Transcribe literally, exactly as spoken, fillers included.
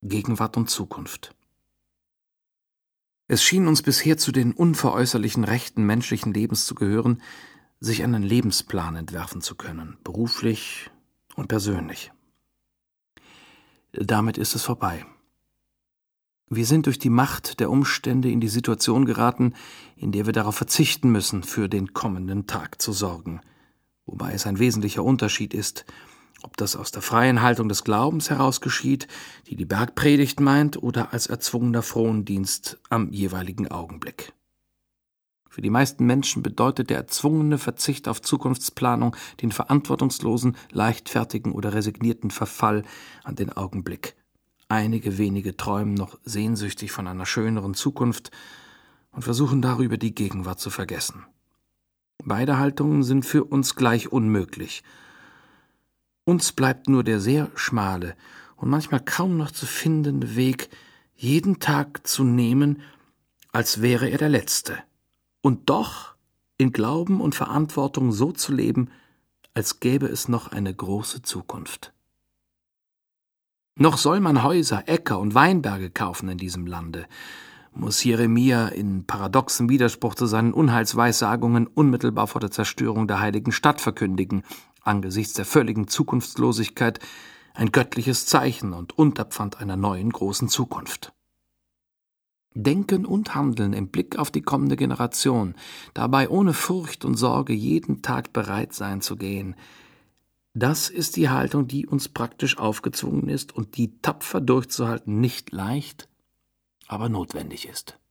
Gegenwart und Zukunft. Es schien uns bisher zu den unveräußerlichen Rechten menschlichen Lebens zu gehören, sich einen Lebensplan entwerfen zu können, beruflich und persönlich. Damit ist es vorbei. Wir sind durch die Macht der Umstände in die Situation geraten, in der wir darauf verzichten müssen, für den kommenden Tag zu sorgen, wobei es ein wesentlicher Unterschied ist, ob das aus der freien Haltung des Glaubens heraus geschieht, die die Bergpredigt meint, oder als erzwungener Frondienst am jeweiligen Augenblick. Für die meisten Menschen bedeutet der erzwungene Verzicht auf Zukunftsplanung den verantwortungslosen, leichtfertigen oder resignierten Verfall an den Augenblick. Einige wenige träumen noch sehnsüchtig von einer schöneren Zukunft und versuchen darüber die Gegenwart zu vergessen. Beide Haltungen sind für uns gleich unmöglich. Uns bleibt nur der sehr schmale und manchmal kaum noch zu findende Weg, jeden Tag zu nehmen, als wäre er der letzte, und doch in Glauben und Verantwortung so zu leben, als gäbe es noch eine große Zukunft. Noch soll man Häuser, Äcker und Weinberge kaufen in diesem Lande, muss Jeremia in paradoxem Widerspruch zu seinen Unheilsweissagungen unmittelbar vor der Zerstörung der heiligen Stadt verkündigen, angesichts der völligen Zukunftslosigkeit ein göttliches Zeichen und Unterpfand einer neuen großen Zukunft. Denken und Handeln im Blick auf die kommende Generation, dabei ohne Furcht und Sorge jeden Tag bereit sein zu gehen, das ist die Haltung, die uns praktisch aufgezwungen ist und die tapfer durchzuhalten nicht leicht, aber notwendig ist.